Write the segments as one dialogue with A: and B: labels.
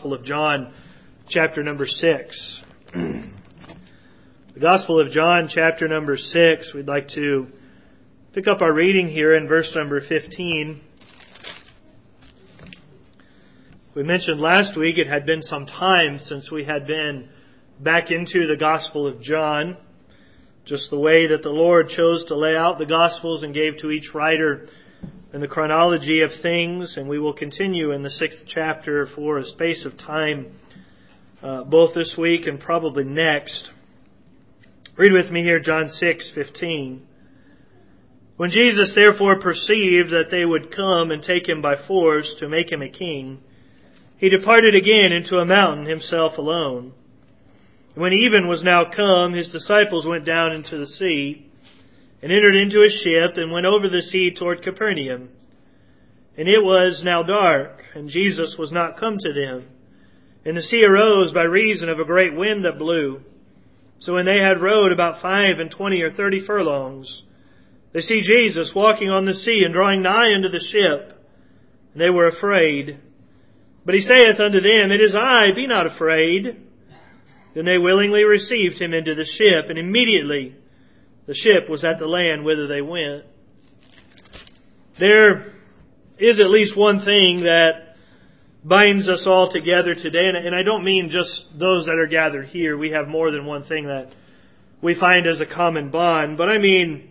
A: Gospel of John, chapter number 6. The Gospel of John, chapter number 6, we'd like to pick up our reading here in verse number 15. We mentioned last week it had been some time since we had been back into the Gospel of John. Just the way that the Lord chose to lay out the Gospels and gave to each writer in the chronology of things. And we will continue in the 6th chapter for a space of time, both this week and probably next. Read with me here John 6:15. When Jesus therefore perceived that they would come and take him by force to make him a king, he departed again into a mountain himself alone. When even was now come, his disciples went down into the sea, and entered into a ship, and went over the sea toward Capernaum. And it was now dark, and Jesus was not come to them. And the sea arose by reason of a great wind that blew. So when they had rowed about 25 or 30 furlongs, they see Jesus walking on the sea, and drawing nigh unto the ship. And they were afraid. But he saith unto them, It is I, be not afraid. Then they willingly received him into the ship, and immediately the ship was at the land whither they went. There is at least one thing that binds us all together today, and I don't mean just those that are gathered here. We have more than one thing that we find as a common bond, but I mean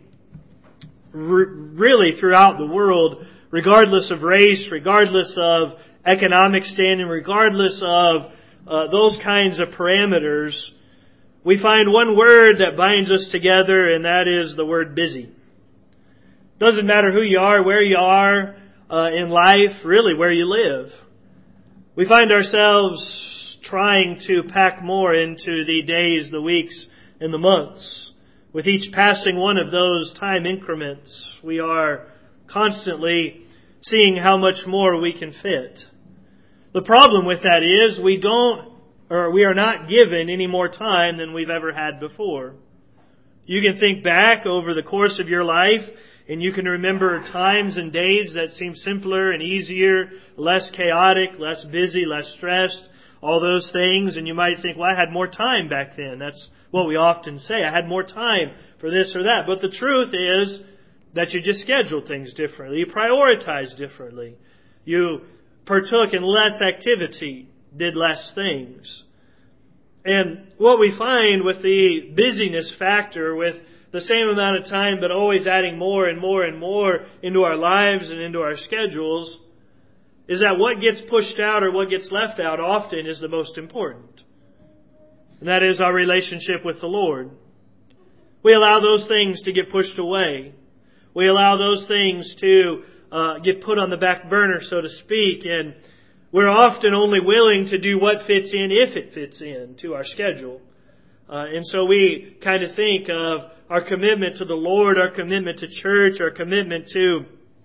A: really throughout the world, regardless of race, regardless of economic standing, regardless of those kinds of parameters, we find one word that binds us together, and that is the word busy. Doesn't matter who you are, where you are in life, really where you live. We find ourselves trying to pack more into the days, the weeks, and the months. With each passing one of those time increments, we are constantly seeing how much more we can fit. The problem with that is we are not given any more time than we've ever had before. You can think back over the course of your life, and you can remember times and days that seem simpler and easier, less chaotic, less busy, less stressed, all those things. And you might think, well, I had more time back then. That's what we often say. I had more time for this or that. But the truth is that you just scheduled things differently. You prioritized differently. You partook in less activity, did less things. And what we find with the busyness factor, with the same amount of time but always adding more and more and more into our lives and into our schedules, is that what gets pushed out or what gets left out often is the most important. And that is our relationship with the Lord. We allow those things to get pushed away. We allow those things to get put on the back burner, so to speak, and we're often only willing to do what fits in if it fits in to our schedule. And so we kind of think of our commitment to the Lord, our commitment to church, our commitment to,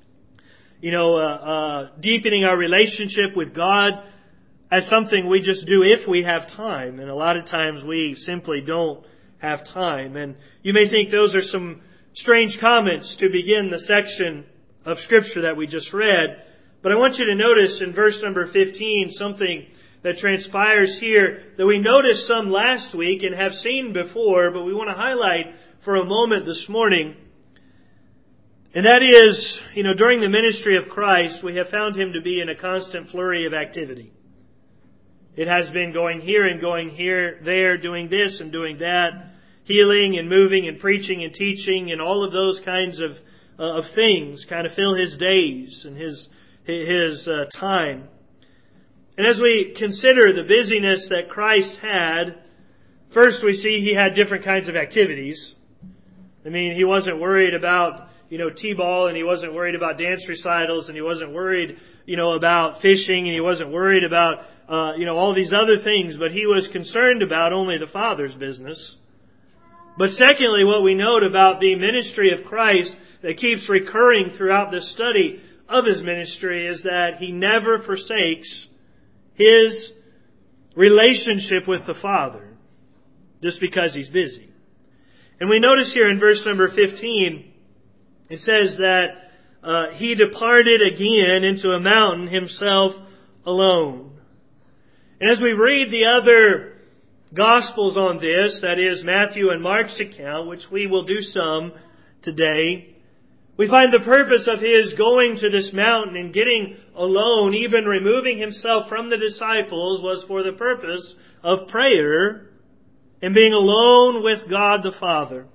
A: deepening our relationship with God as something we just do if we have time. And a lot of times we simply don't have time. And you may think those are some strange comments to begin the section of Scripture that we just read. But I want you to notice in verse number 15 something that transpires here that we noticed some last week and have seen before, but we want to highlight for a moment this morning. And that is, during the ministry of Christ, we have found Him to be in a constant flurry of activity. It has been going here and going here, there, doing this and doing that, healing and moving and preaching and teaching and all of those kinds of things kind of fill His days and His time. And as we consider the busyness that Christ had, first we see He had different kinds of activities. I mean, He wasn't worried about, t-ball, and He wasn't worried about dance recitals, and He wasn't worried, about fishing, and He wasn't worried about, all these other things, but He was concerned about only the Father's business. But secondly, what we note about the ministry of Christ that keeps recurring throughout this study of His ministry is that He never forsakes His relationship with the Father just because He's busy. And we notice here in verse number 15, it says that He departed again into a mountain himself alone. And as we read the other Gospels on this, that is Matthew and Mark's account, which we will do some today, we find the purpose of His going to this mountain and getting alone, even removing Himself from the disciples, was for the purpose of prayer and being alone with God the Father.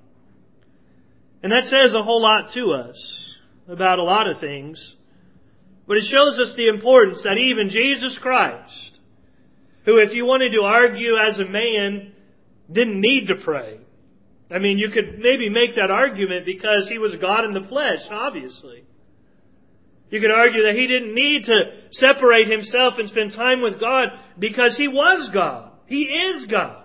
A: And that says a whole lot to us about a lot of things. But it shows us the importance that even Jesus Christ, who, if you wanted to argue as a man, didn't need to pray. I mean, you could maybe make that argument because He was God in the flesh, obviously. You could argue that He didn't need to separate Himself and spend time with God because He was God. He is God.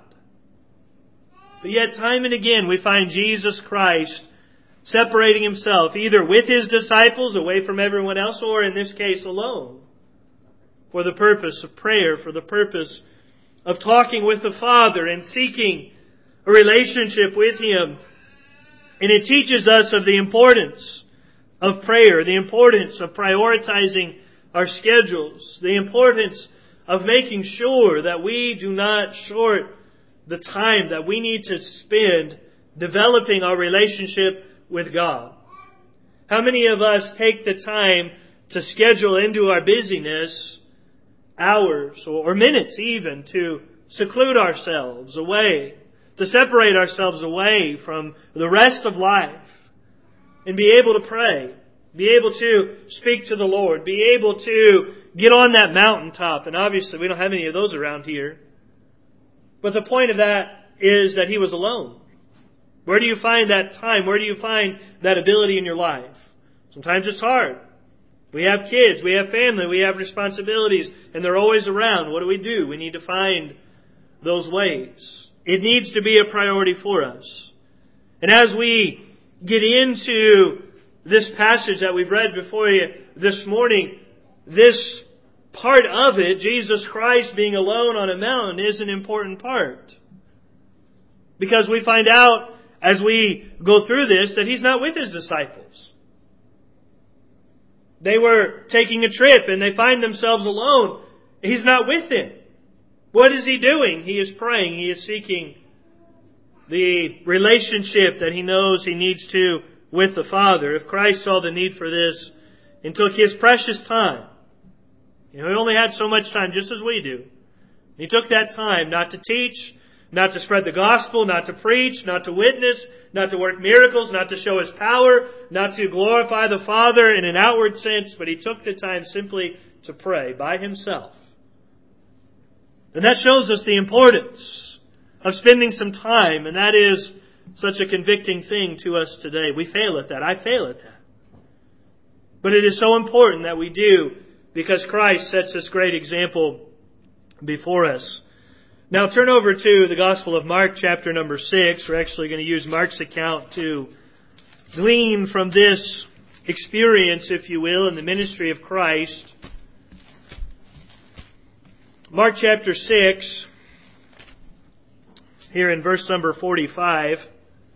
A: But yet, time and again, we find Jesus Christ separating Himself, either with His disciples, away from everyone else, or in this case, alone, for the purpose of prayer, for the purpose of talking with the Father and seeking a relationship with Him. And it teaches us of the importance of prayer, the importance of prioritizing our schedules, the importance of making sure that we do not short the time that we need to spend developing our relationship with God. How many of us take the time to schedule into our busyness hours or minutes even to seclude ourselves away, to separate ourselves away from the rest of life and be able to pray, be able to speak to the Lord, be able to get on that mountaintop? And obviously we don't have any of those around here. But the point of that is that He was alone. Where do you find that time? Where do you find that ability in your life? Sometimes it's hard. We have kids, we have family, we have responsibilities, and they're always around. What do? We need to find those ways. It needs to be a priority for us. And as we get into this passage that we've read before you this morning, this part of it, Jesus Christ being alone on a mountain, is an important part. Because we find out as we go through this that He's not with His disciples. They were taking a trip and they find themselves alone. He's not with them. What is He doing? He is praying. He is seeking the relationship that He knows He needs to with the Father. If Christ saw the need for this and took His precious time, He only had so much time, just as we do. He took that time not to teach, not to spread the gospel, not to preach, not to witness, not to work miracles, not to show His power, not to glorify the Father in an outward sense, but He took the time simply to pray by Himself. And that shows us the importance of spending some time, and that is such a convicting thing to us today. We fail at that. I fail at that. But it is so important that we do, because Christ sets this great example before us. Now turn over to the Gospel of Mark, chapter number 6. We're actually going to use Mark's account to glean from this experience, if you will, in the ministry of Christ. Mark chapter 6, here in verse number 45.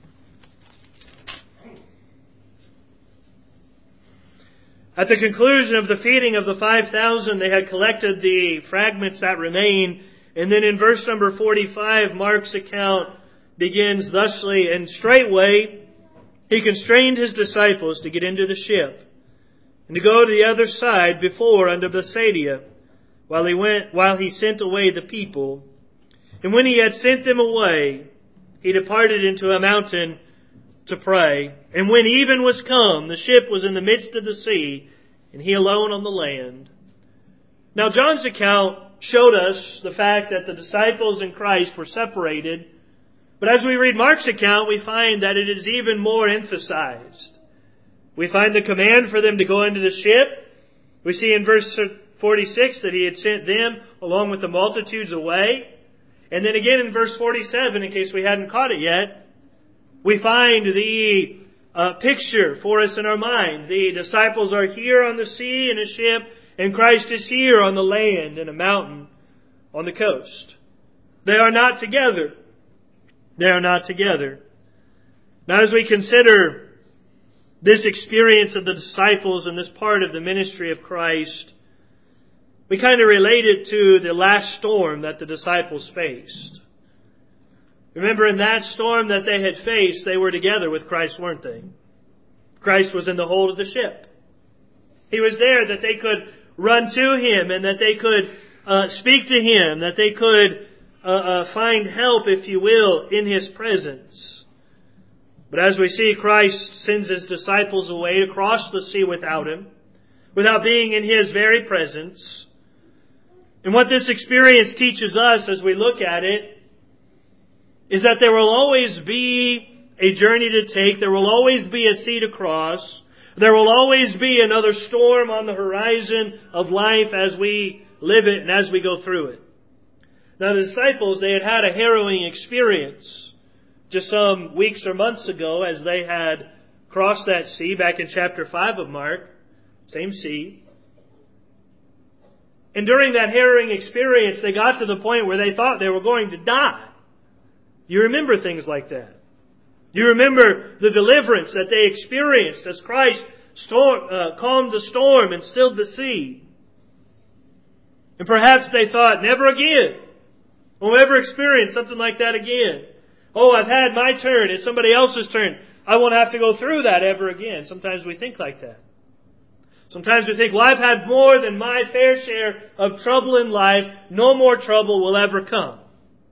A: At the conclusion of the feeding of the 5,000, they had collected the fragments that remained. And then in verse number 45, Mark's account begins thusly, and straightway He constrained His disciples to get into the ship and to go to the other side before unto Bethsaida, while He sent away the people. And when He had sent them away, He departed into a mountain to pray. And when even was come, the ship was in the midst of the sea, and He alone on the land. Now John's account showed us the fact that the disciples and Christ were separated. But as we read Mark's account, we find that it is even more emphasized. We find the command for them to go into the ship. We see in verse 46 that He had sent them along with the multitudes away. And then again in verse 47, in case we hadn't caught it yet, we find the picture for us in our mind. The disciples are here on the sea in a ship, and Christ is here on the land in a mountain on the coast. They are not together. They are not together. Now as we consider this experience of the disciples and this part of the ministry of Christ, we kind of relate it to the last storm that the disciples faced. Remember, in that storm that they had faced, they were together with Christ, weren't they? Christ was in the hold of the ship. He was there that they could run to Him and that they could speak to Him, that they could find help, if you will, in His presence. But as we see, Christ sends His disciples away across the sea without Him, without being in His very presence. And what this experience teaches us as we look at it is that there will always be a journey to take. There will always be a sea to cross. There will always be another storm on the horizon of life as we live it and as we go through it. Now the disciples, they had had a harrowing experience just some weeks or months ago as they had crossed that sea back in chapter 5 of Mark. Same sea. And during that harrowing experience, they got to the point where they thought they were going to die. You remember things like that. You remember the deliverance that they experienced as Christ calmed the storm and stilled the sea. And perhaps they thought, never again. We'll never experience something like that again. Oh, I've had my turn. It's somebody else's turn. I won't have to go through that ever again. Sometimes we think like that. Sometimes we think, well, I've had more than my fair share of trouble in life. No more trouble will ever come.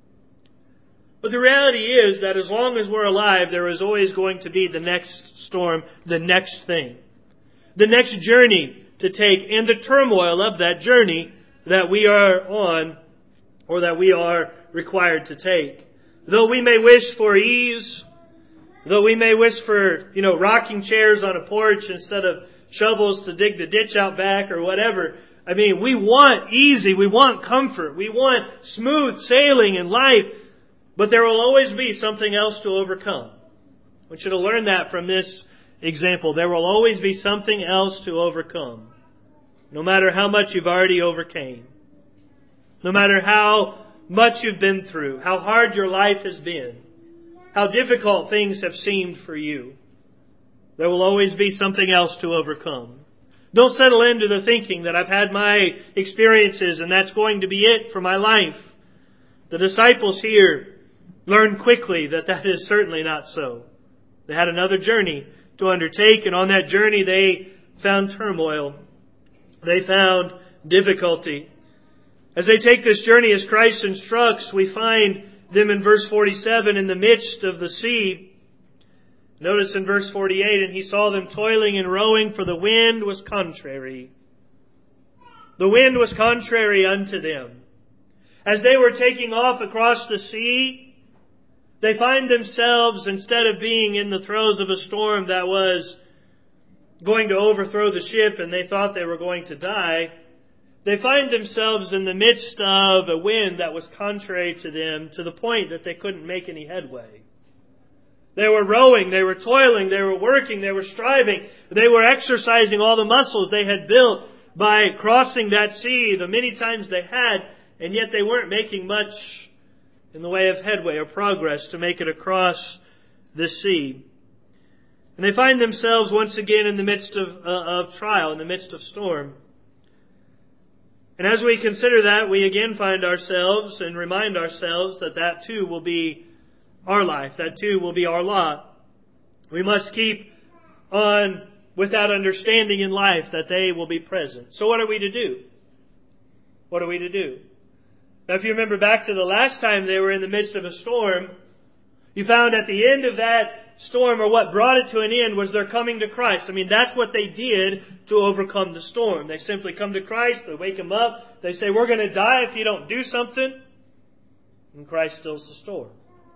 A: But the reality is that as long as we're alive, there is always going to be the next storm, the next thing, the next journey to take, and the turmoil of that journey that we are on or that we are required to take. Though we may wish for ease, though we may wish for, rocking chairs on a porch instead of shovels to dig the ditch out back or whatever. I mean, we want easy, we want comfort, we want smooth sailing in life, but there will always be something else to overcome. I want you to learn that from this example. There will always be something else to overcome. No matter how much you've already overcame. No matter how much you've been through, how hard your life has been, how difficult things have seemed for you. There will always be something else to overcome. Don't settle into the thinking that I've had my experiences and that's going to be it for my life. The disciples here learned quickly that that is certainly not so. They had another journey to undertake, and on that journey they found turmoil. They found difficulty. As they take this journey as Christ instructs, we find them in verse 47 in the midst of the sea. Notice in verse 48, and he saw them toiling and rowing, for the wind was contrary. The wind was contrary unto them. As they were taking off across the sea, they find themselves, instead of being in the throes of a storm that was going to overthrow the ship and they thought they were going to die, they find themselves in the midst of a wind that was contrary to them to the point that they couldn't make any headway. They were rowing, they were toiling, they were working, they were striving, they were exercising all the muscles they had built by crossing that sea the many times they had, and yet they weren't making much in the way of headway or progress to make it across this sea. And they find themselves once again in the midst of trial, in the midst of storm. And as we consider that, we again find ourselves and remind ourselves that that too will be our life. That too will be our lot. We must keep on with that understanding in life that they will be present. So what are we to do? What are we to do? Now if you remember back to the last time they were in the midst of a storm, you found at the end of that storm, or what brought it to an end, was their coming to Christ. I mean, that's what they did to overcome the storm. They simply come to Christ, they wake Him up, they say, we're going to die if you don't do something. And Christ stills the storm.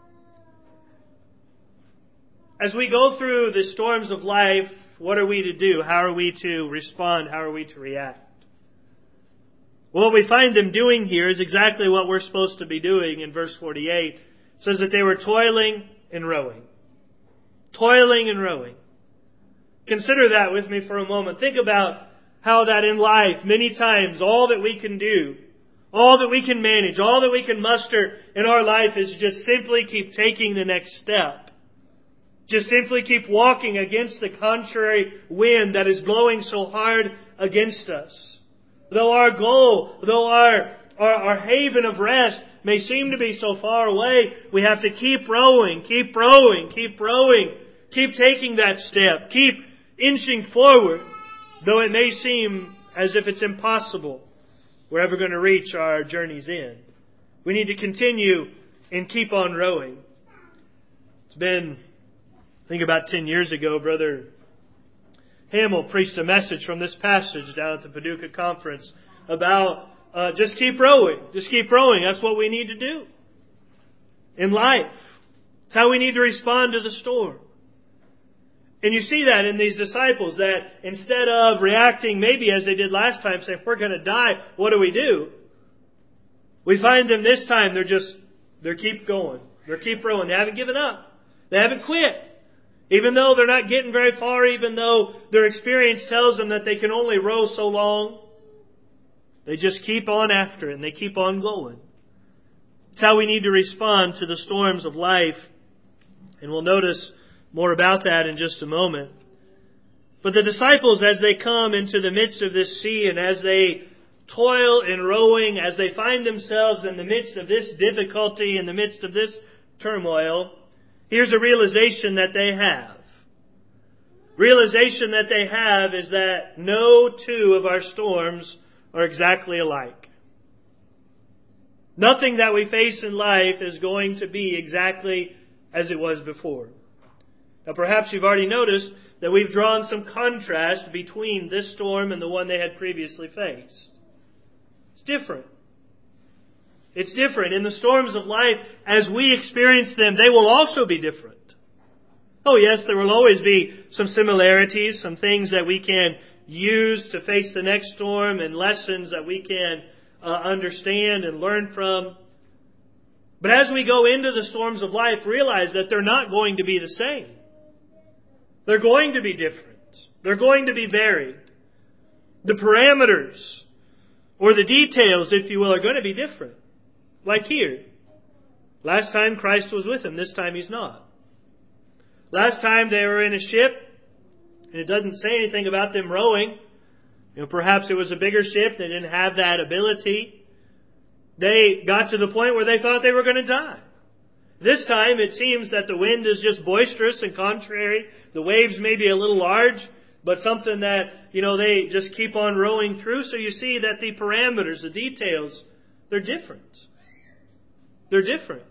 A: As we go through the storms of life, what are we to do? How are we to respond? How are we to react? Well, what we find them doing here is exactly what we're supposed to be doing in verse 48. It says that they were toiling and rowing. Toiling and rowing. Consider that with me for a moment. Think about how that in life, many times, all that we can do, all that we can manage, all that we can muster in our life is just simply keep taking the next step. Just simply keep walking against the contrary wind that is blowing so hard against us. Though our goal, though our haven of rest may seem to be so far away, we have to keep rowing, keep rowing, keep rowing, keep taking that step, keep inching forward, though it may seem as if it's impossible we're ever going to reach our journey's end. We need to continue and keep on rowing. It's been, I think about 10 years ago, Brother Hamill preached a message from this passage down at the Paducah Conference about just keep rowing. Just keep rowing. That's what we need to do in life. It's how we need to respond to the storm. And you see that in these disciples, that instead of reacting maybe as they did last time, saying, we're going to die, what do? We find them this time, they keep going. They keep rowing. They haven't given up. They haven't quit. Even though they're not getting very far, even though their experience tells them that they can only row so long, they just keep on after it and they keep on going. It's how we need to respond to the storms of life. And we'll notice more about that in just a moment. But the disciples, as they come into the midst of this sea and as they toil in rowing, as they find themselves in the midst of this difficulty, in the midst of this turmoil, here's a realization that they have. Realization that they have is that no two of our storms are exactly alike. Nothing that we face in life is going to be exactly as it was before. Now perhaps you've already noticed that we've drawn some contrast between this storm and the one they had previously faced. It's different. It's different. In the storms of life, as we experience them, they will also be different. Oh yes, there will always be some similarities, some things that we can use to face the next storm and lessons that we can understand and learn from. But as we go into the storms of life, realize that they're not going to be the same. They're going to be different. They're going to be varied. The parameters, or the details, if you will, are going to be different. Like here. Last time Christ was with them, this time He's not. Last time they were in a ship, and it doesn't say anything about them rowing. Perhaps it was a bigger ship, they didn't have that ability. They got to the point where they thought they were going to die. This time it seems that the wind is just boisterous and contrary. The waves may be a little large, but something that, they just keep on rowing through. So you see that the parameters, the details, they're different. They're different.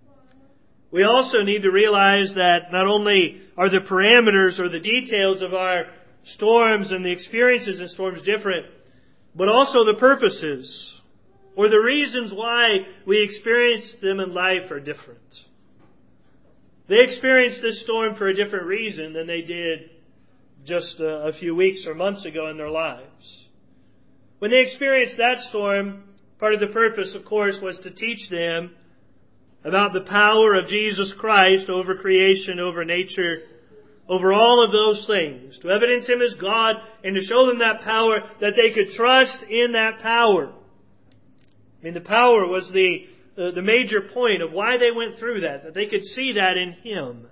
A: We also need to realize that not only are the parameters or the details of our storms and the experiences in storms different, but also the purposes or the reasons why we experience them in life are different. They experienced this storm for a different reason than they did just a few weeks or months ago in their lives. When they experienced that storm, part of the purpose, of course, was to teach them about the power of Jesus Christ over creation, over nature, over all of those things. To evidence Him as God and to show them that power, that they could trust in that power. The power was the major point of why they went through that they could see that in Him.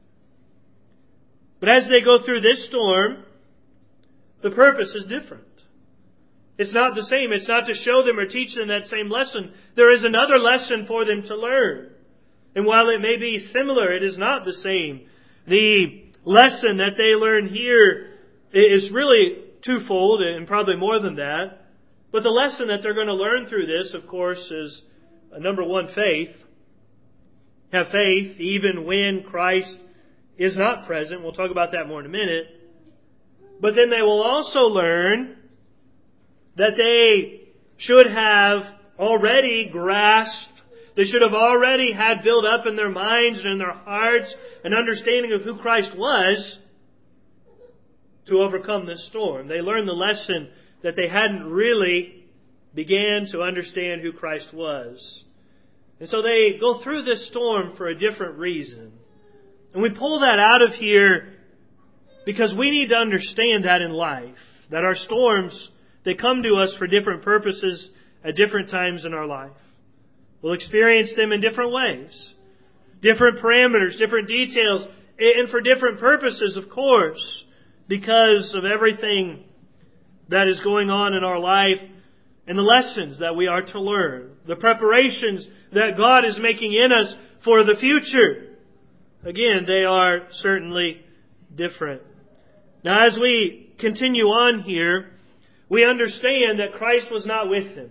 A: But as they go through this storm, the purpose is different. It's not the same. It's not to show them or teach them that same lesson. There is another lesson for them to learn. And while it may be similar, it is not the same. The lesson that they learn here is really twofold and probably more than that. But the lesson that they're going to learn through this, of course, is number one, faith. Have faith even when Christ is not present. We'll talk about that more in a minute. But then they will also learn that they should have already grasped, they should have already had built up in their minds and in their hearts an understanding of who Christ was to overcome this storm. They learned the lesson that they hadn't really began to understand who Christ was. And so they go through this storm for a different reason. And we pull that out of here because we need to understand that in life, that our storms, they come to us for different purposes at different times in our life. We'll experience them in different ways, different parameters, different details, and for different purposes, of course, because of everything that is going on in our life and the lessons that we are to learn, the preparations that God is making in us for the future, again, they are certainly different. Now, as we continue on here, we understand that Christ was not with him.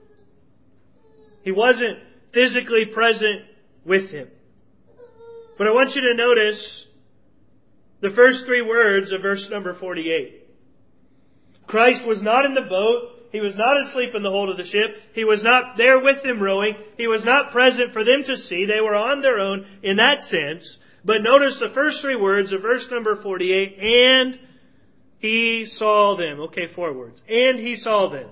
A: He wasn't physically present with him. But I want you to notice the first three words of verse number 48. Christ was not in the boat. He was not asleep in the hold of the ship. He was not there with them rowing. He was not present for them to see. They were on their own in that sense. But notice the first three words of verse number 48. And he saw them. Okay, 4 words. And he saw them.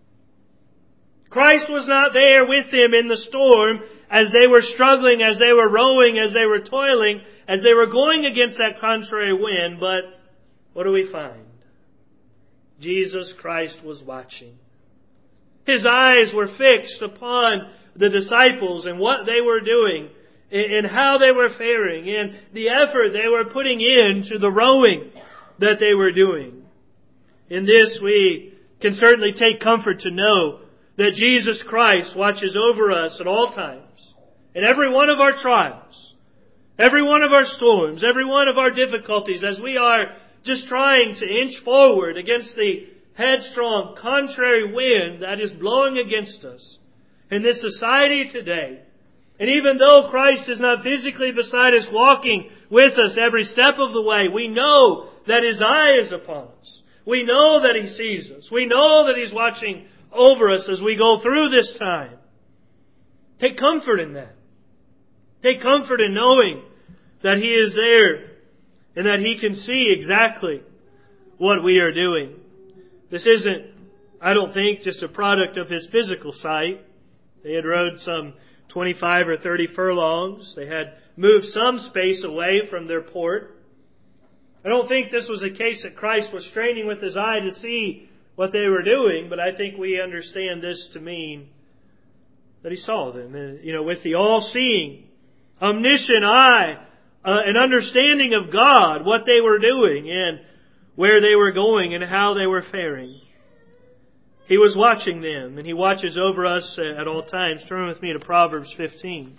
A: Christ was not there with them in the storm as they were struggling, as they were rowing, as they were toiling, as they were going against that contrary wind. But what do we find? Jesus Christ was watching. His eyes were fixed upon the disciples and what they were doing and how they were faring and the effort they were putting into the rowing that they were doing. In this we can certainly take comfort to know that Jesus Christ watches over us at all times. In every one of our trials, every one of our storms, every one of our difficulties, as we are just trying to inch forward against the headstrong, contrary wind that is blowing against us in this society today. And even though Christ is not physically beside us, walking with us every step of the way, we know that His eye is upon us. We know that He sees us. We know that He's watching over us as we go through this time. Take comfort in that. Take comfort in knowing that He is there and that He can see exactly what we are doing. This isn't, I don't think, just a product of His physical sight. They had rowed some 25 or 30 furlongs. They had moved some space away from their port. I don't think this was a case that Christ was straining with His eye to see what they were doing, but I think we understand this to mean that He saw them. And, with the all-seeing, omniscient eye, an understanding of God, what they were doing and where they were going and how they were faring. He was watching them, and He watches over us at all times. Turn with me to Proverbs 15.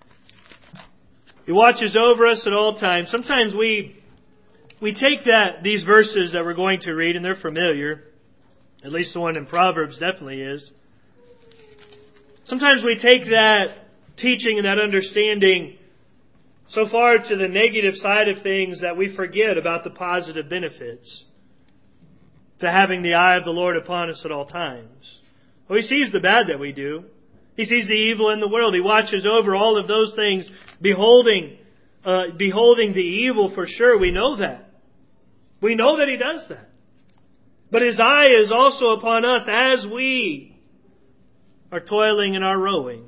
A: He watches over us at all times. Sometimes we take these verses that we're going to read, and they're familiar. At least the one in Proverbs definitely is. Sometimes we take that teaching and that understanding so far to the negative side of things that we forget about the positive benefits to having the eye of the Lord upon us at all times. Well, He sees the bad that we do. He sees the evil in the world. He watches over all of those things, beholding the evil for sure. We know that. We know that He does that. But His eye is also upon us as we are toiling in our rowing.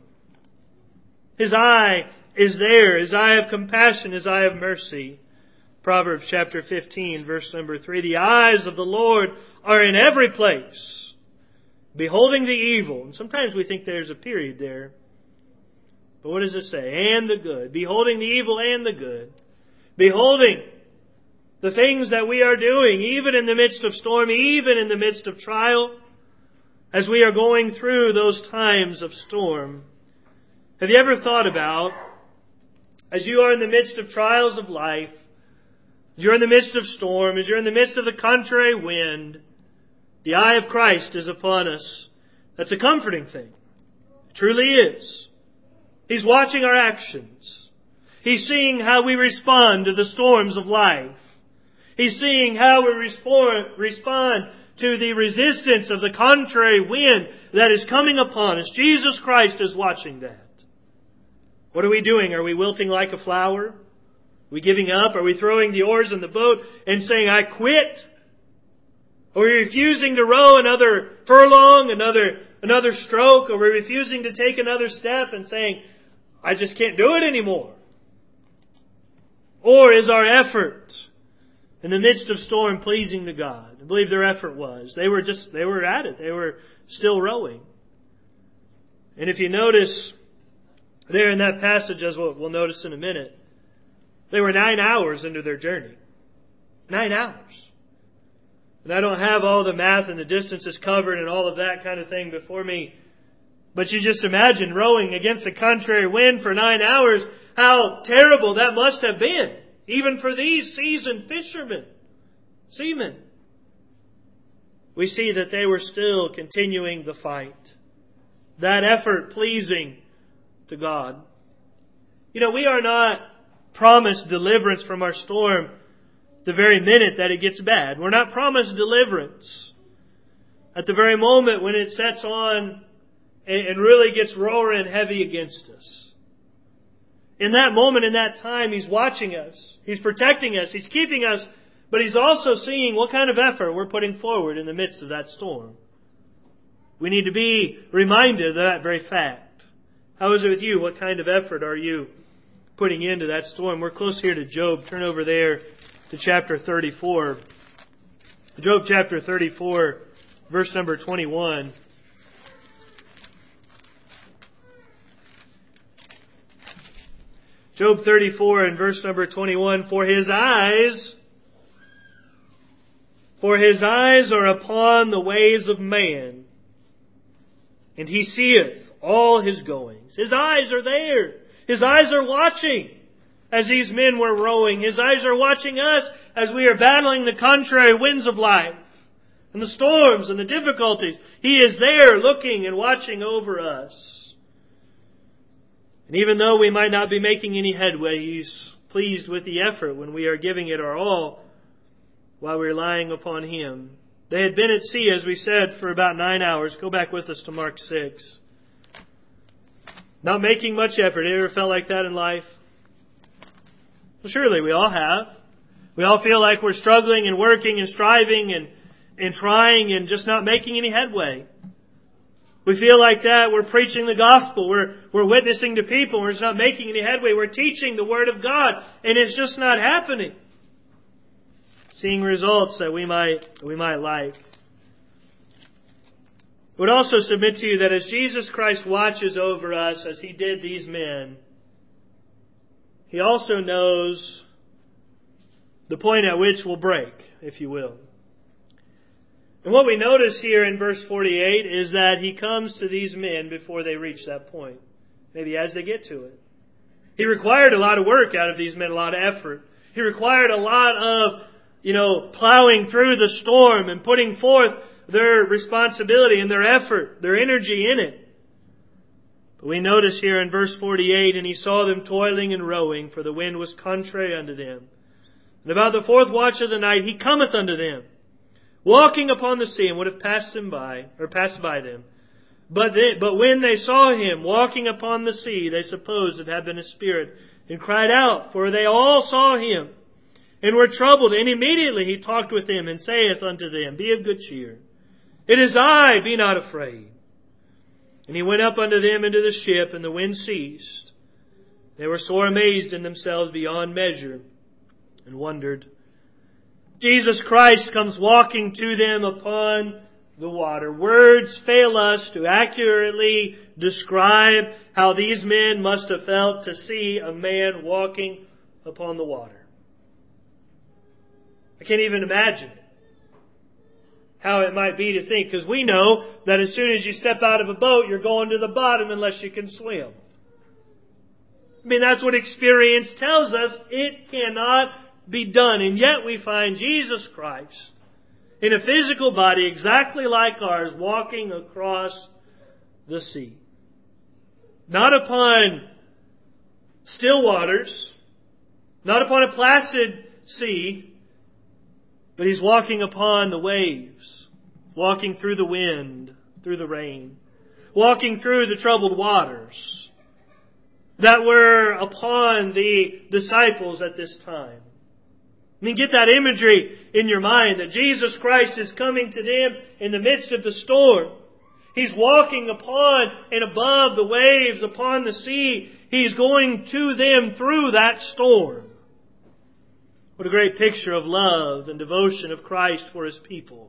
A: His eye is there. His eye of compassion, His eye of mercy. Proverbs chapter 15, verse number 3. The eyes of the Lord are in every place, beholding the evil. And sometimes we think there's a period there. But what does it say? And the good. Beholding the evil and the good. Beholding the things that we are doing, even in the midst of storm, even in the midst of trial, as we are going through those times of storm. Have you ever thought about, as you are in the midst of trials of life, as you're in the midst of storm, as you're in the midst of the contrary wind, the eye of Christ is upon us. That's a comforting thing. It truly is. He's watching our actions. He's seeing how we respond to the storms of life. He's seeing how we respond to the resistance of the contrary wind that is coming upon us. Jesus Christ is watching that. What are we doing? Are we wilting like a flower? Are we giving up? Are we throwing the oars in the boat and saying, I quit? Are we refusing to row another furlong, another stroke? Are we refusing to take another step and saying, I just can't do it anymore? Or is our effort in the midst of storm pleasing to God? I believe their effort was. They were at it. They were still rowing. And if you notice there in that passage, as we'll notice in a minute, they were 9 hours into their journey. 9 hours. And I don't have all the math and the distances covered and all of that kind of thing before me. But you just imagine rowing against a contrary wind for 9 hours, how terrible that must have been, even for these seasoned seamen. We see that they were still continuing the fight. That effort pleasing to God. We are not promised deliverance from our storm the very minute that it gets bad. We're not promised deliverance at the very moment when it sets on and really gets roaring heavy against us. In that moment, in that time, He's watching us. He's protecting us. He's keeping us. But He's also seeing what kind of effort we're putting forward in the midst of that storm. We need to be reminded of that very fact. How is it with you? What kind of effort are you putting into that storm? We're close here to Job. Turn over there to chapter 34. Job chapter 34, verse number 21. Job 34 and verse number 21. For his eyes are upon the ways of man, and he seeth all his goings. His eyes are there. His eyes are watching as these men were rowing. His eyes are watching us as we are battling the contrary winds of life and the storms and the difficulties. He is there looking and watching over us. And even though we might not be making any headway, He's pleased with the effort when we are giving it our all while we're relying upon Him. They had been at sea, as we said, for about 9 hours. Go back with us to Mark 6. Not making much effort. Have you ever felt like that in life? Well, surely we all have. We all feel like we're struggling and working and striving and trying and just not making any headway. We feel like that. We're preaching the gospel. We're witnessing to people. We're just not making any headway. We're teaching the Word of God, and it's just not happening. Seeing results that we might like. I would also submit to you that as Jesus Christ watches over us, as He did these men, He also knows the point at which we'll break, if you will. And what we notice here in verse 48 is that He comes to these men before they reach that point. Maybe as they get to it. He required a lot of work out of these men, a lot of effort. He required a lot of, plowing through the storm and putting forth their responsibility and their effort, their energy in it. But we notice here in verse 48, and He saw them toiling and rowing, for the wind was contrary unto them. And about the 4th watch of the night, He cometh unto them, walking upon the sea, and would have passed by them. But when they saw Him walking upon the sea, they supposed it had been a spirit, and cried out, for they all saw Him, and were troubled. And immediately He talked with them, and saith unto them, Be of good cheer. It is I, be not afraid. And He went up unto them into the ship, and the wind ceased. They were sore amazed in themselves beyond measure, and wondered. Jesus Christ comes walking to them upon the water. Words fail us to accurately describe how these men must have felt to see a man walking upon the water. I can't even imagine how it might be to think, because we know that as soon as you step out of a boat, you're going to the bottom unless you can swim. That's what experience tells us. It cannot be done. And yet we find Jesus Christ in a physical body exactly like ours walking across the sea. Not upon still waters, not upon a placid sea, but He's walking upon the waves, walking through the wind, through the rain, walking through the troubled waters that were upon the disciples at this time. Get that imagery in your mind that Jesus Christ is coming to them in the midst of the storm. He's walking upon and above the waves, upon the sea. He's going to them through that storm. What a great picture of love and devotion of Christ for His people.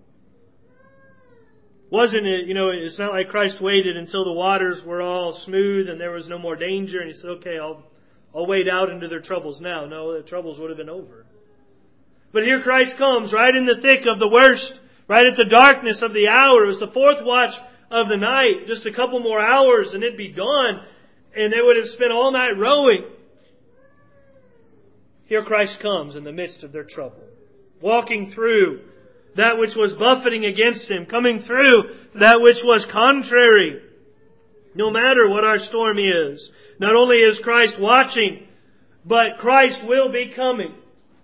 A: Wasn't it, it's not like Christ waited until the waters were all smooth and there was no more danger and He said, okay, I'll wade out into their troubles now. No, the troubles would have been over. But here Christ comes right in the thick of the worst Right at the darkness of the hour. It was the fourth watch of the night. Just a couple more hours and it'd be dawn. And they would have spent all night rowing. Here Christ comes in the midst of their trouble. Walking through that which was buffeting against Him. Coming through that which was contrary. No matter what our storm is. Not only is Christ watching, but Christ will be coming.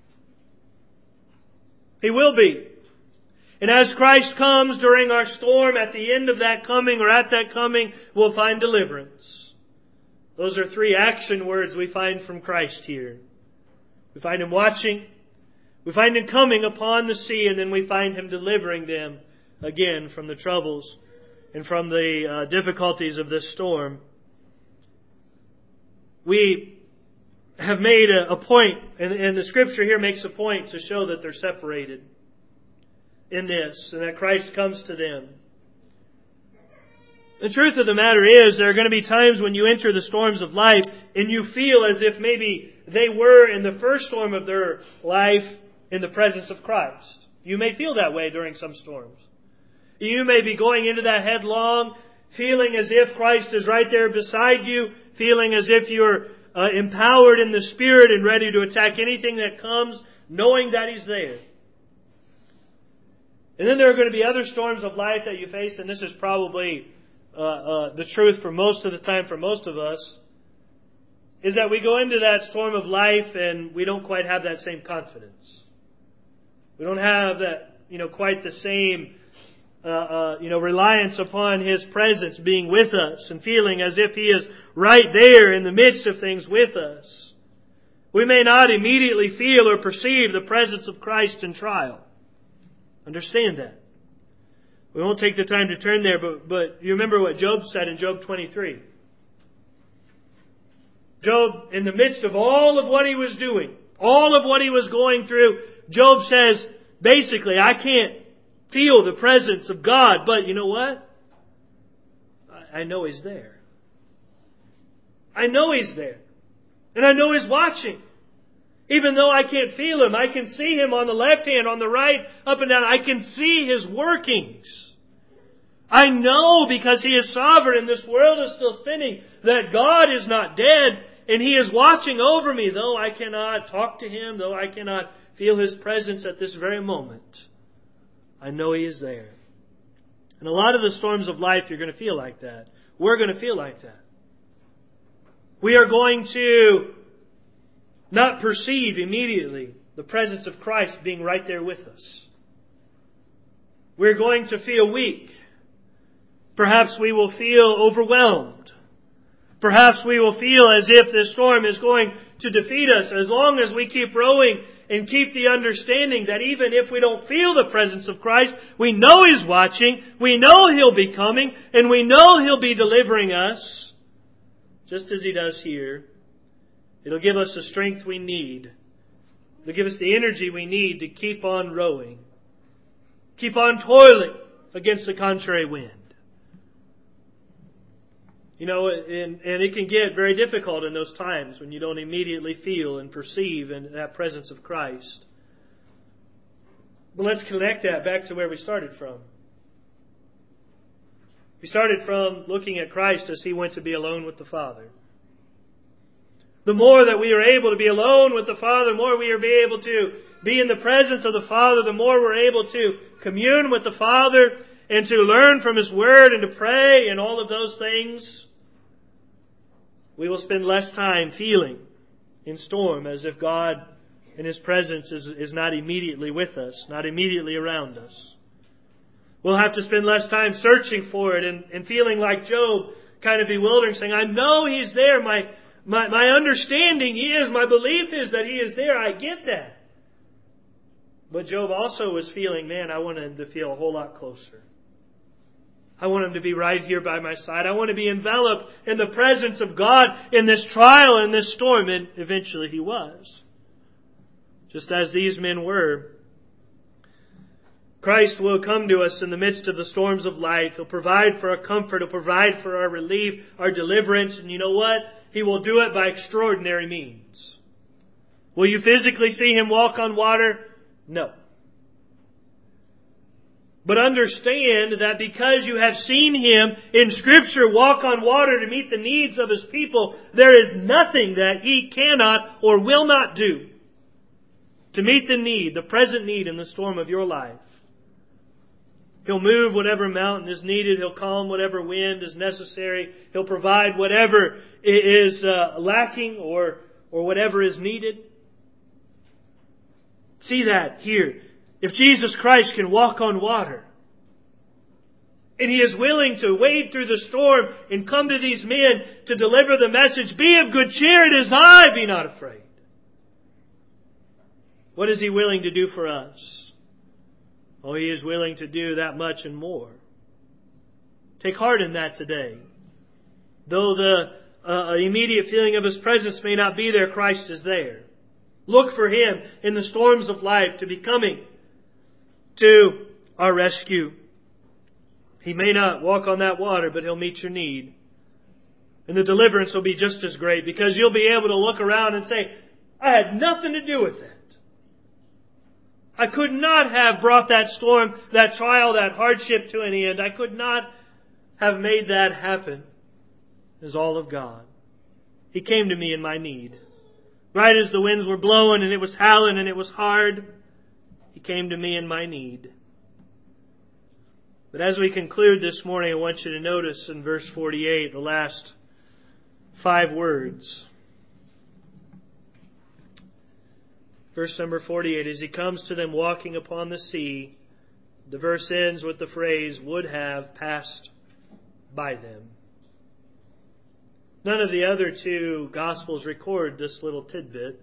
A: He will be. And as Christ comes during our storm, at the end of that coming or at that coming, we'll find deliverance. Those are three action words we find from Christ here. We find Him watching, we find Him coming upon the sea, and then we find Him delivering them again from the troubles and from the difficulties of this storm. We have made a point, and the Scripture here makes a point to show that they're separated in this, and that Christ comes to them. The truth of the matter is, there are going to be times when you enter the storms of life and you feel as if maybe they were in the first storm of their life in the presence of Christ. You may feel that way during some storms. You may be going into that headlong, feeling as if Christ is right there beside you, feeling as if you're empowered in the Spirit and ready to attack anything that comes, knowing that He's there. And then there are going to be other storms of life that you face, and this is probably the truth for most of the time for most of us, is that we go into that storm of life and we don't quite have that same confidence. We don't have that, quite the same, reliance upon His presence being with us and feeling as if He is right there in the midst of things with us. We may not immediately feel or perceive the presence of Christ in trial. Understand that. We won't take the time to turn there, but you remember what Job said in Job 23. Job, in the midst of all of what he was doing, all of what he was going through, Job says, basically, I can't feel the presence of God, but you know what? I know He's there. I know He's there. And I know He's watching. Even though I can't feel Him, I can see Him on the left hand, on the right, up and down. I can see His workings. I know, because He is sovereign and this world is still spinning, that God is not dead and He is watching over me, though I cannot talk to Him, though I cannot feel His presence at this very moment. I know He is there. And a lot of the storms of life, you're going to feel like that. We're going to feel like that. We are going to not perceive immediately the presence of Christ being right there with us. We're going to feel weak. Perhaps we will feel overwhelmed. Perhaps we will feel as if this storm is going to defeat us, as long as we keep rowing and keep the understanding that even if we don't feel the presence of Christ, we know He's watching, we know He'll be coming, and we know He'll be delivering us, just as He does here. It'll give us the strength we need. It'll give us the energy we need to keep on rowing. Keep on toiling against the contrary wind. And it can get very difficult in those times when you don't immediately feel and perceive in that presence of Christ. But let's connect that back to where we started from. We started from looking at Christ as He went to be alone with the Father. The more that we are able to be alone with the Father, the more we are able to be in the presence of the Father, the more we're able to commune with the Father and to learn from His Word and to pray and all of those things. We will spend less time feeling in storm as if God in His presence is not immediately with us, not immediately around us. We'll have to spend less time searching for it and feeling like Job, kind of bewildering, saying, I know He's there. My understanding is, my belief is that He is there. I get that. But Job also was feeling, man, I want Him to feel a whole lot closer. I want Him to be right here by my side. I want to be enveloped in the presence of God in this trial, in this storm. And eventually He was. Just as these men were. Christ will come to us in the midst of the storms of life. He'll provide for our comfort. He'll provide for our relief, our deliverance. And you know what? He will do it by extraordinary means. Will you physically see Him walk on water? No. But understand that because you have seen Him in Scripture walk on water to meet the needs of His people, there is nothing that He cannot or will not do to meet the need, the present need in the storm of your life. He'll move whatever mountain is needed. He'll calm whatever wind is necessary. He'll provide whatever is lacking or whatever is needed. See that here. If Jesus Christ can walk on water, and He is willing to wade through the storm and come to these men to deliver the message, be of good cheer, it is I, be not afraid. What is He willing to do for us? Oh, He is willing to do that much and more. Take heart in that today. Though the immediate feeling of His presence may not be there, Christ is there. Look for Him in the storms of life to be coming to our rescue. He may not walk on that water, but He'll meet your need. And the deliverance will be just as great, because you'll be able to look around and say, I had nothing to do with that. I could not have brought that storm, that trial, that hardship to an end. I could not have made that happen. It is all of God. He came to me in my need. Right as the winds were blowing and it was howling and it was hard, He came to me in my need. But as we conclude this morning, I want you to notice in verse 48, the last 5 words. Verse number 48, as He comes to them walking upon the sea, the verse ends with the phrase, would have passed by them. None of the other 2 Gospels record this little tidbit.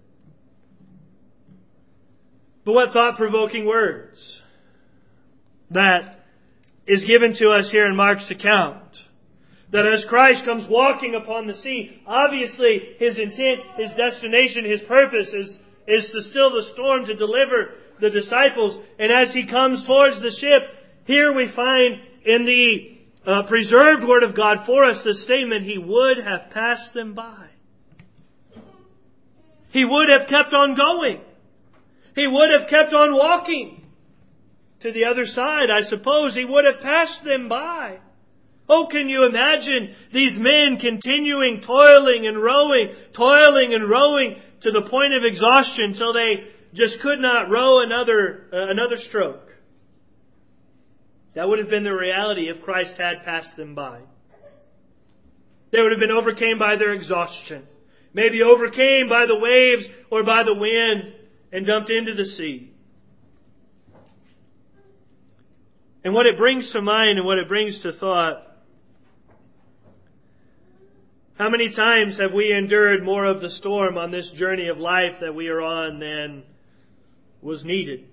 A: But what thought-provoking words that is given to us here in Mark's account. That as Christ comes walking upon the sea, obviously His intent, His destination, His purpose is to still the storm, to deliver the disciples. And as He comes towards the ship, here we find in the preserved Word of God for us the statement, He would have passed them by. He would have kept on going. He would have kept on walking to the other side. I suppose He would have passed them by. Oh, can you imagine these men continuing toiling and rowing to the point of exhaustion till they just could not row another stroke. That would have been the reality if Christ had passed them by. They would have been overcome by their exhaustion. Maybe overcame by the waves or by the wind and dumped into the sea. And what it brings to mind and what it brings to thought, how many times have we endured more of the storm on this journey of life that we are on than was needed?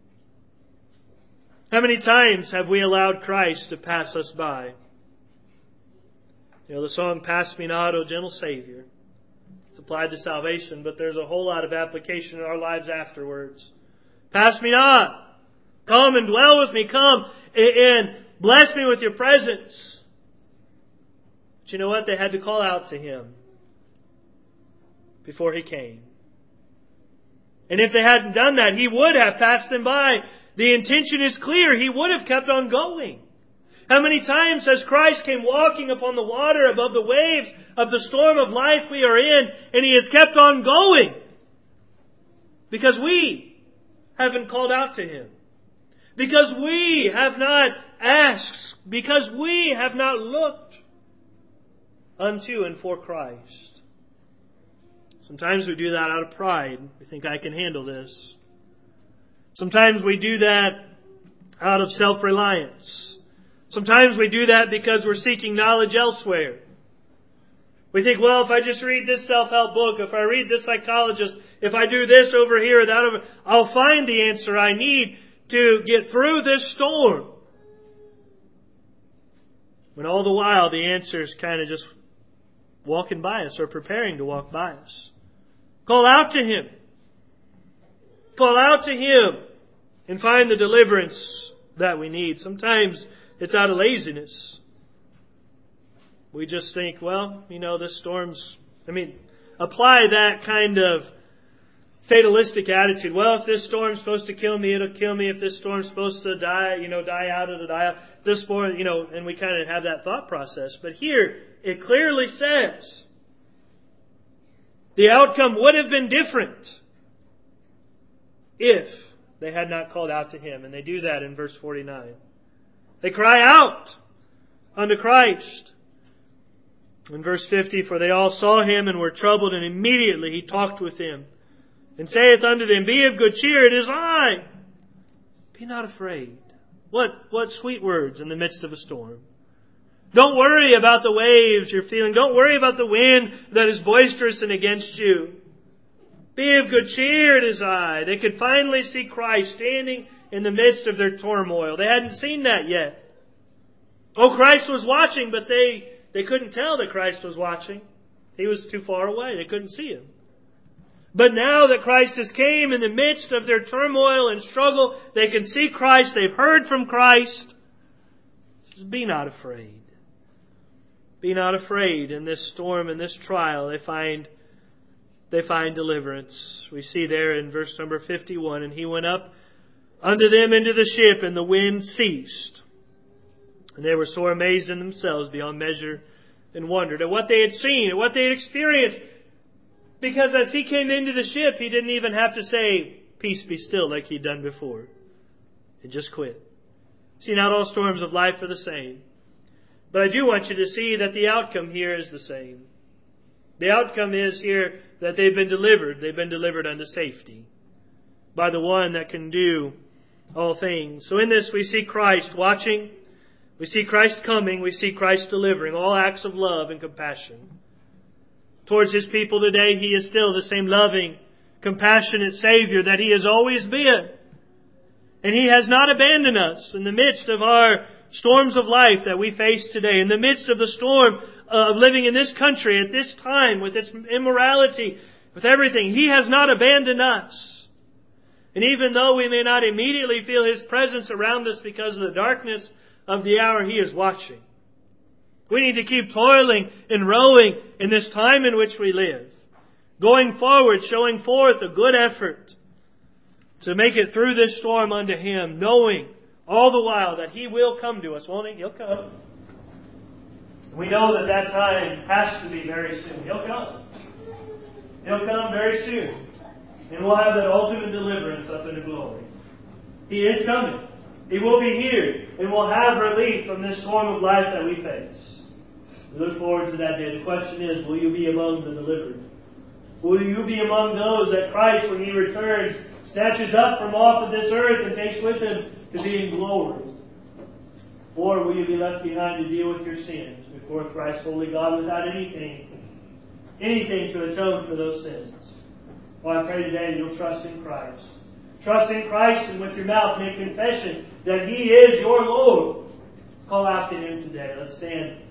A: How many times have we allowed Christ to pass us by? You know, the song, Pass Me Not, O Gentle Savior. It's applied to salvation, but there's a whole lot of application in our lives afterwards. Pass me not. Come and dwell with me. Come and bless me with your presence. But you know what? They had to call out to Him before He came. And if they hadn't done that, He would have passed them by. The intention is clear. He would have kept on going. How many times has Christ came walking upon the water above the waves of the storm of life we are in, and He has kept on going because we haven't called out to Him, because we have not asked, because we have not looked unto and for Christ. Sometimes we do that out of pride. We think, I can handle this. Sometimes we do that out of self-reliance. Sometimes we do that because we're seeking knowledge elsewhere. We think, well, if I just read this self-help book, if I read this psychologist, if I do this over here or that over, I'll find the answer I need to get through this storm. When all the while the answer is kind of just walking by us or preparing to walk by us. Call out to Him. Call out to Him and find the deliverance that we need. Sometimes it's out of laziness. We just think, well, you know, this storm's... apply that kind of fatalistic attitude. Well, if this storm's supposed to kill me, it'll kill me. If this storm's supposed to die out, it'll die out. This storm, and we kind of have that thought process. But here, it clearly says the outcome would have been different if they had not called out to Him. And they do that in verse 49. They cry out unto Christ. In verse 50, for they all saw Him and were troubled, and immediately He talked with them, and saith unto them, Be of good cheer, it is I. Be not afraid. What sweet words in the midst of a storm. Don't worry about the waves you're feeling. Don't worry about the wind that is boisterous and against you. Be of good cheer, it is I. They could finally see Christ standing in the midst of their turmoil. They hadn't seen that yet. Oh, Christ was watching, but they couldn't tell that Christ was watching. He was too far away. They couldn't see Him. But now that Christ has came in the midst of their turmoil and struggle, they can see Christ. They've heard from Christ. He says, be not afraid. Be not afraid. In this storm, in this trial, they find deliverance. We see there in verse number 51, and He went up unto them into the ship, and the wind ceased. And they were sore amazed in themselves beyond measure, and wondered at what they had seen, at what they had experienced. Because as He came into the ship, He didn't even have to say, Peace be still, like He'd done before. He just quit. See, not all storms of life are the same. But I do want you to see that the outcome here is the same. The outcome is here that they've been delivered. They've been delivered unto safety by the one that can do all things. So in this we see Christ watching. We see Christ coming. We see Christ delivering. All acts of love and compassion. Towards His people today, He is still the same loving, compassionate Savior that He has always been. And He has not abandoned us in the midst of our storms of life that we face today. In the midst of the storm of living in this country at this time with its immorality, with everything, He has not abandoned us. And even though we may not immediately feel His presence around us because of the darkness of the hour, He is watching. We need to keep toiling and rowing in this time in which we live. Going forward, showing forth a good effort to make it through this storm unto Him, knowing all the while that He will come to us, won't He? He'll come. We know that time has to be very soon. He'll come. He'll come very soon. And we'll have that ultimate deliverance up into glory. He is coming. He will be here. And we'll have relief from this storm of life that we face. We look forward to that day. The question is, will you be among the delivered? Will you be among those that Christ, when He returns, snatches up from off of this earth and takes with Him to be in glory? Or will you be left behind to deal with your sins before Christ's holy God without anything to atone for those sins? Well, I pray today that you'll trust in Christ. Trust in Christ, and with your mouth make confession that He is your Lord. Call out to Him today. Let's stand